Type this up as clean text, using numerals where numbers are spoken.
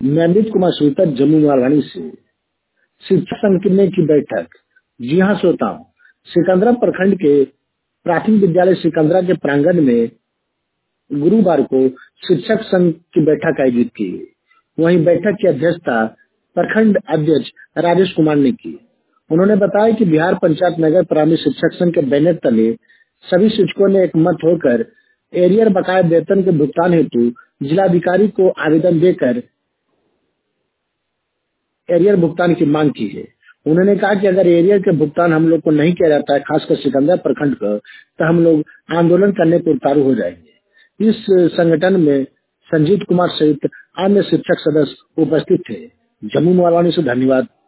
मैं अमित कुमार सूतर, जम्मू मालवानी से। शिक्षक संघ की बैठक। जी हाँ श्रोताओं, सिकंदरा प्रखंड के प्राथमिक विद्यालय सिकंदरा के प्रांगण में गुरुवार को शिक्षक संघ की बैठक आयोजित की। वहीं बैठक की अध्यक्षता प्रखंड अध्यक्ष राजेश कुमार ने की। उन्होंने बताया कि बिहार पंचायत नगर प्राथमिक शिक्षक संघ के बैनर तले सभी शिक्षकों ने एक मत होकर एरियर बकाया वेतन के भुगतान हेतु जिलाधिकारी को आवेदन देकर एरियर भुगतान की मांग की है। उन्होंने कहा कि अगर एरियर के भुगतान हम लोग को नहीं किया जाता है, खासकर सिकंदरा प्रखंड का, तो हम लोग आंदोलन करने को उतारू हो जाएंगे। इस संगठन में संजीत कुमार सहित अन्य शिक्षक सदस्य उपस्थित थे। जम्मू मालवानी से धन्यवाद।